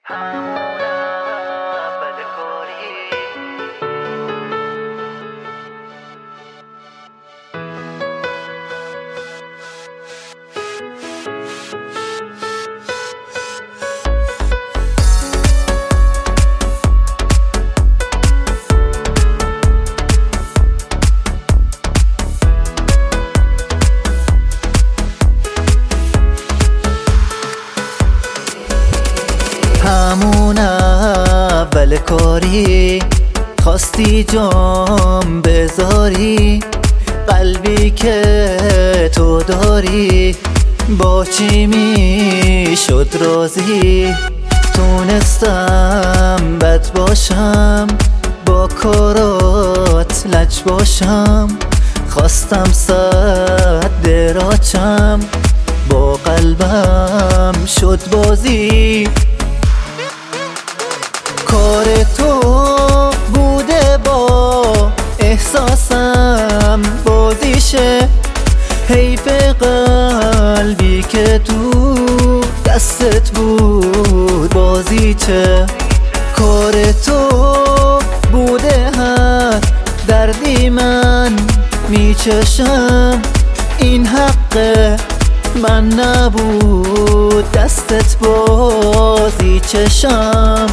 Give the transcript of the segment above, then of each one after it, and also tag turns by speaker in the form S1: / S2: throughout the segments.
S1: همون اول کاری خواستی جام بذاری، قلبی که تو داری با چی می شد راضی؟ تونستم بد باشم، با کارات لج باشم، خواستم صد دراچم، با قلبم شد بازی. کار تو بوده با احساسم بازیشه، حیف قلبی که تو دستت بود بازیچه. کار تو بوده هر دردی من میچشم، این حق من نبود دستت بازی چشم.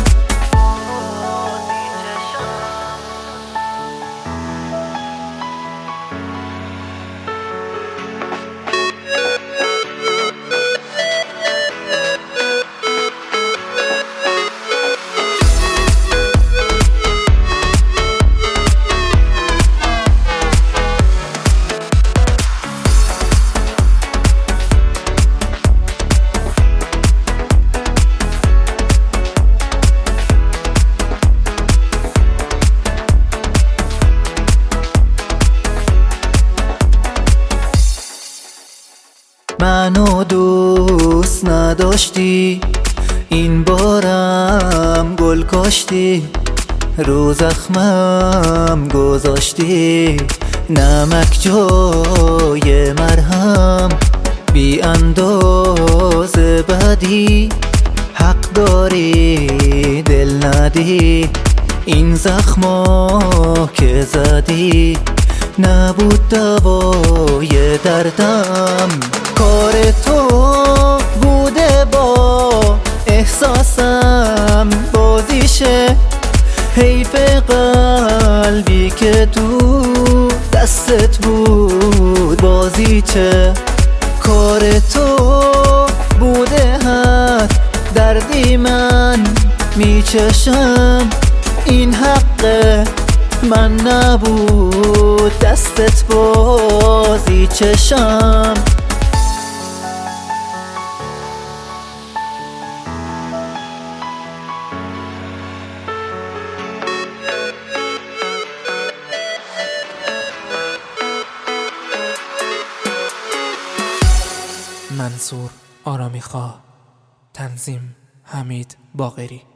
S1: منو دوست نداشتی، این بارم گل کاشتی، رو زخمم گذاشتی نمک جای مرهم، بی اندازه بدی، حق داری دل ندی، این زخما که زدی نبود دوای دردم. کار تو بوده با احساسم بازیشه، حیف قلبی که تو دستت بود بازیچه. کار تو بوده هر دردی من میچشم، این حق من نبود دستت بازی چشم.
S2: منصور آرامیخواه، تنظیم حمید باقری.